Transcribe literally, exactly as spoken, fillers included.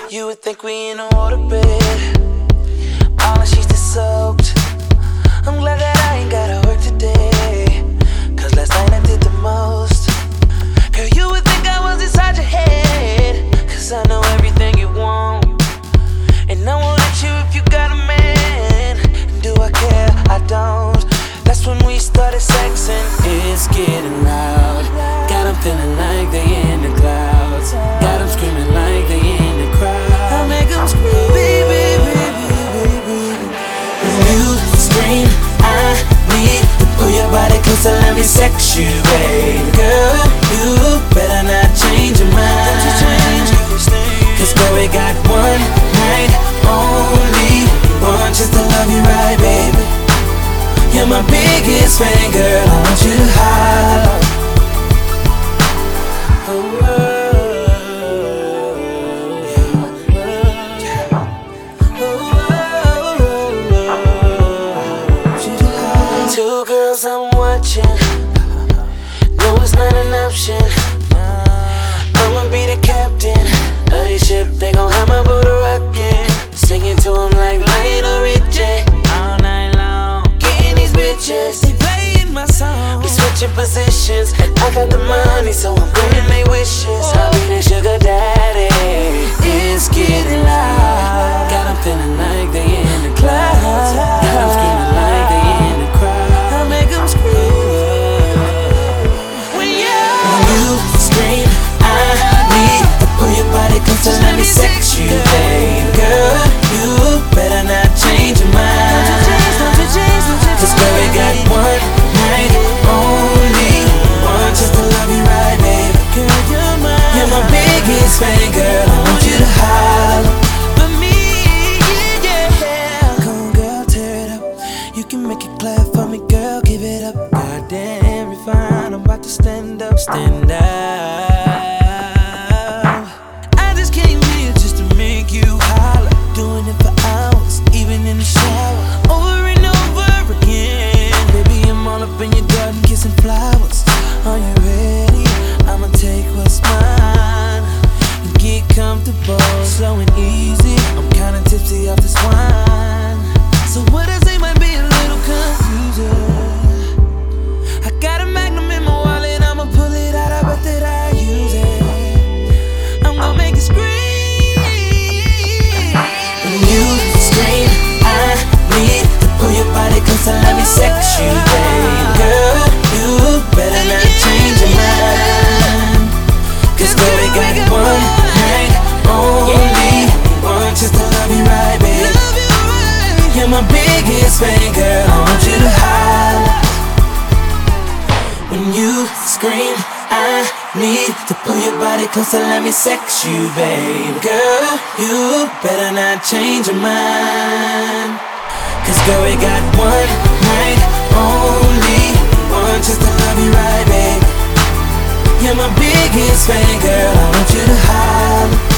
You would think we in a waterbed, all the sheets are soaked. I'm glad that I ain't gotta work today, cause last night I did the most. Girl, you would think I was inside your head, cause I know everything you want, and I won't let you if you got a man. And do I care? I don't. That's when we started sexing. It's getting loud, got them feeling like they in the clouds, got them screaming like they in the crowd. I make them scream, baby, baby, baby. When you scream, I need to pull your body close and let me sex you, baby. Girl, you better not change your mind, cause girl, we got one night, only one chance to love you right, baby. You're my biggest fan, girl, I want you to holler. Oh, two girls I'm watching, no, it's not an option. I'ma be the captain of your ship, they gon' have my boat rockin'. Singing to them like Lionel Richie all night long. Getting these bitches, they playing my song. We switching positions, I got the money, so I'm granting they wishes. I'll be the sugar daddy. it's getting loud, got them feeling like they in the clouds, got them screaming like they in the crowd. I make them scream. When you, when you scream, I need to pull your body close and let me sex you, baby. Girl, you better not change your mind, cause girl, we got one night, only one chance to love you right, baby. girl, you're mine. You're my biggest fan, girl, I want you to holler. But me, yeah, yeah. Come on, girl, tear it up. You can make it clap for me, girl, give it up. Goddamn, refined, I'm about to stand up, stand up. I just came here just to make you holler, doing it for hours, even in the shower, over and over again. Baby, I'm all up in your garden, kissing flowers. Are you ready? I'ma take what's mine and get comfortable, slow and easy. I'm kinda tipsy off this wine, so what I say might be a little confusing. I got a Magnum in my wallet, I'ma pull it out, I bet that I use it. I'm gonna make it scream. When you scream, I need to pull your body close and let me sex you, baby. Girl, you better not change your mind, cause girl, we got one night, only one chance to love you right, baby. You're my biggest fan, girl, I want you to holler. When you scream, I need to pull your body close and let me sex you, baby. Girl, you better not change your mind, cause girl, we got one night, only one chance to love you right, baby. You're my biggest fan, girl, I want you to holler.